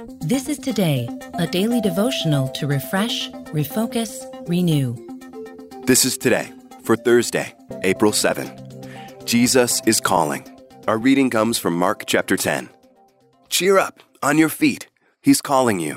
This is Today, a daily devotional to refresh, refocus, renew. This is Today for Thursday, April 7. Jesus is calling. Our reading comes from Mark chapter 10. Cheer up, on your feet. He's calling you.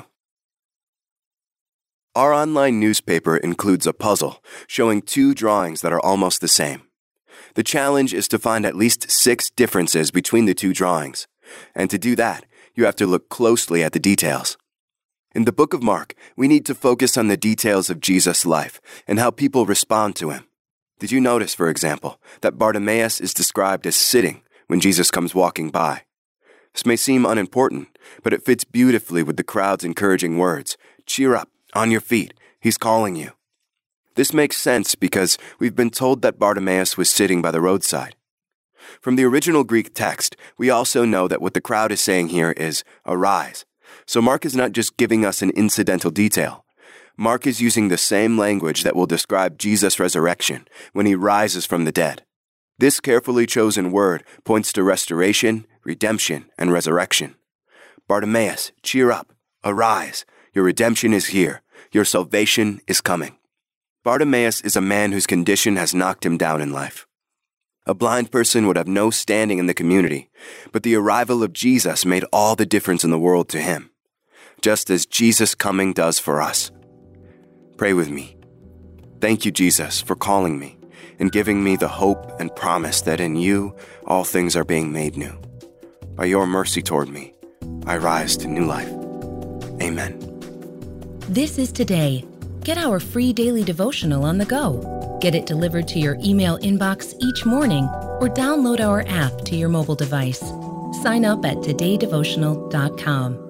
Our online newspaper includes a puzzle showing two drawings that are almost the same. The challenge is to find at least 6 differences between the two drawings. And to do that, you have to look closely at the details. In the book of Mark, we need to focus on the details of Jesus' life and how people respond to him. Did you notice, for example, that Bartimaeus is described as sitting when Jesus comes walking by? This may seem unimportant, but it fits beautifully with the crowd's encouraging words, "Cheer up, on your feet, he's calling you." This makes sense because we've been told that Bartimaeus was sitting by the roadside. From the original Greek text, we also know that what the crowd is saying here is, "Arise." So Mark is not just giving us an incidental detail. Mark is using the same language that will describe Jesus' resurrection when he rises from the dead. This carefully chosen word points to restoration, redemption, and resurrection. Bartimaeus, cheer up, arise. Your redemption is here. Your salvation is coming. Bartimaeus is a man whose condition has knocked him down in life. A blind person would have no standing in the community, but the arrival of Jesus made all the difference in the world to him, just as Jesus' coming does for us. Pray with me. Thank you, Jesus, for calling me and giving me the hope and promise that in you all things are being made new. By your mercy toward me, I rise to new life. Amen. This is Today. Get our free daily devotional on the go. Get it delivered to your email inbox each morning or download our app to your mobile device. Sign up at todaydevotional.com.